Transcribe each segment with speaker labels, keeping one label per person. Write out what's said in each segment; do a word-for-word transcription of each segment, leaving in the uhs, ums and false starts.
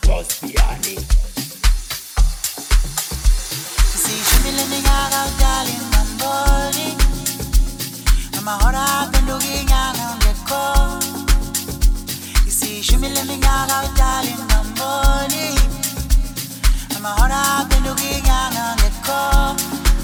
Speaker 1: Costiani.
Speaker 2: See, she be living out of darling, my body. I'm a hot up and looking out on the call. You see, she be living out of darling, my body. I'm a hot up and looking out on the call.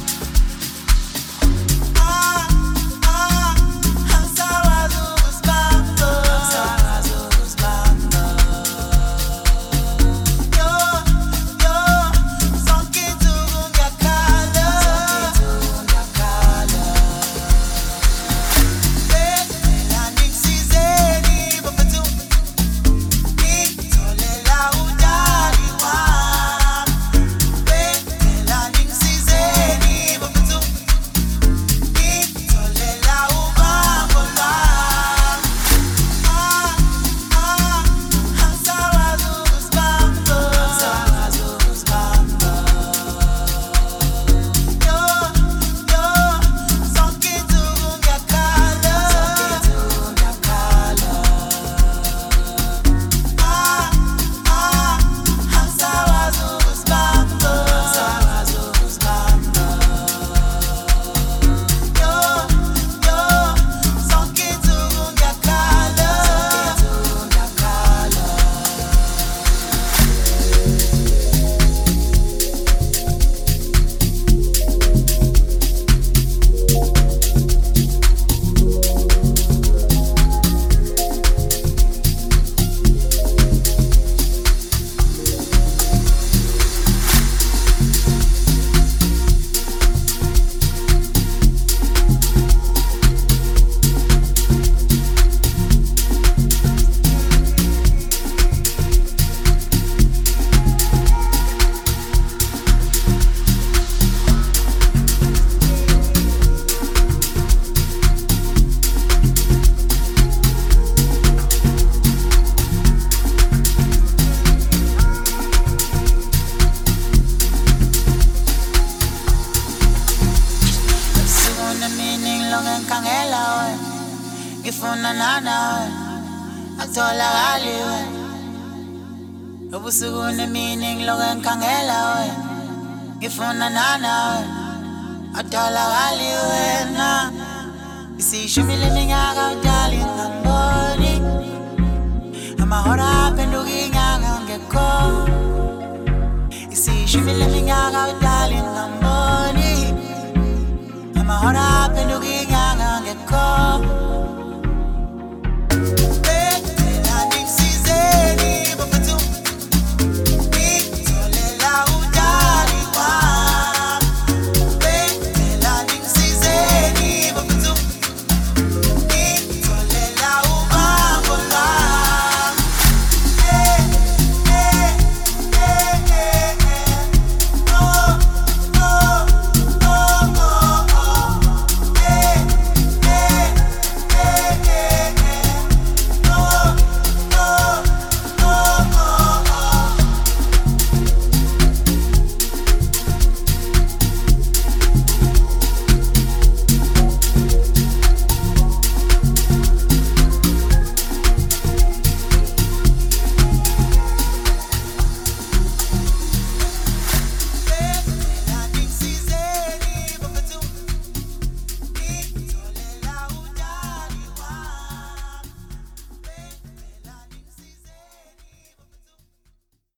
Speaker 2: Ubusuku meaning logan kangela we ngifuna nana we atholakali wena. You see she me living out darling ngamboni amahora pendukinga ngekho. You see she me living out darling ngamboni amahora